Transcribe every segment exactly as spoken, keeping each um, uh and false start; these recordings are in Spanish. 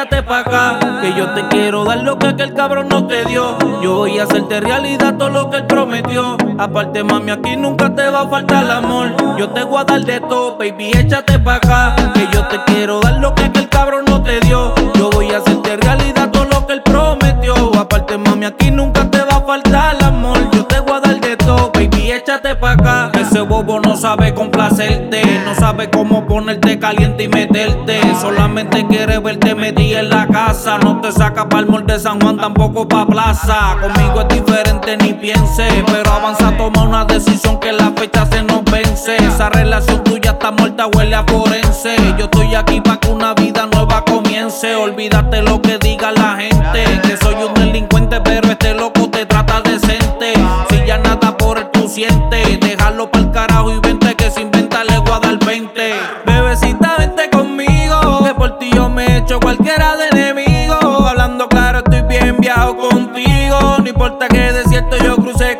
échate pa' acá, que yo te quiero dar lo que aquel cabrón no te dio. Yo voy a hacerte realidad todo lo que él prometió. Aparte, mami, aquí nunca te va a faltar el amor. Yo te voy a dar de todo, baby, échate pa' acá, que yo te quiero dar lo que aquel cabrón no te dio. Yo voy a hacerte realidad todo lo que él prometió. Aparte, mami, aquí nunca te va a faltar el amor. Yo te voy a dar de todo, baby, échate pa' acá. Ese bobo no sabe complacerte, no sabe cómo ponerte caliente y meterte. Solamente quiere verte metida en la casa. No te saca pa'l mall de San Juan, tampoco pa' plaza. Conmigo es diferente, ni piense, pero avanza, toma una decisión que la fecha se nos vence. Esa relación tuya está muerta, huele a forense. Yo estoy aquí pa' que una vida nueva comience. Olvídate lo que diga la gente, que soy un delincuente, pero este loco te trata decente. Si ya nada por él tú sientes, déjalo pa'l carajo y vente, que sin venta le voy a dar veinte. Bebecita, vente conmigo, que por ti yo me echo cualquiera de enemigo. Hablando claro, estoy bien viajo contigo. No importa que desierto yo crucé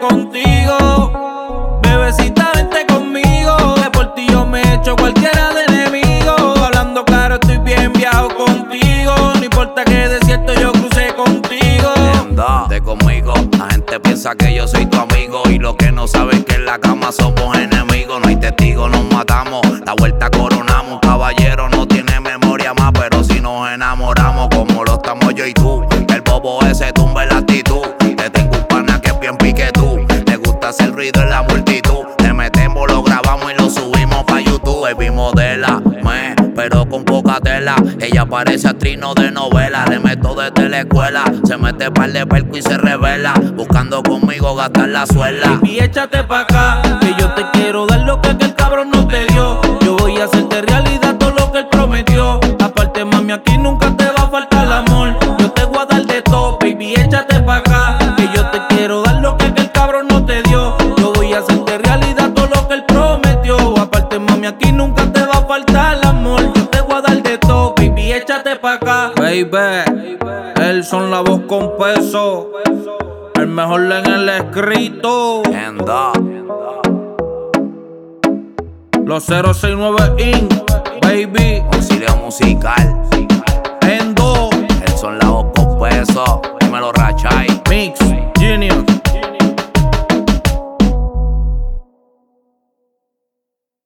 contigo. Bebecita, vente conmigo, que por ti yo me echo cualquiera de enemigo. Hablando claro, estoy bien viajo contigo. No importa que desierto yo crucé contigo. Anda, conmigo, la gente piensa que yo soy tu amigo, y lo que no saben es que en la cama somos enemigos. No hay testigos, nos matamos, la vuelta coronamos. Un caballero no tiene memoria más, pero si nos enamoramos como lo estamos yo y tú. El bobo ese tumba la actitud. Te tengo un pana que es bien pique tú. Le gusta hacer ruido en la multitud. Le metemos, lo grabamos y lo subimos pa' YouTube. Baby modela, me, pero con poca tela. Ella parece actriz no de novela. Le meto desde la escuela, se mete par de perco y se revela. Buscando conmigo gastar la suela. Baby, échate pa' acá, que yo te quiero dar lo que aquel cabrón no te dio. Yo voy a hacerte realidad todo lo que él prometió. Aparte, mami, aquí nunca te va a faltar el amor. Yo te voy a dar de todo, baby, échate pa' acá, que yo te quiero dar lo que aquel cabrón no te dio. Yo voy a hacerte realidad todo lo que él prometió. Aparte, mami, aquí nunca te va a faltar el amor. Yo te voy a dar de todo, baby, échate pa' acá. Baby, él son la voz con peso, el mejor en el escrito. Anda. Los cero seis nueve Inc, baby. Auxilio musical.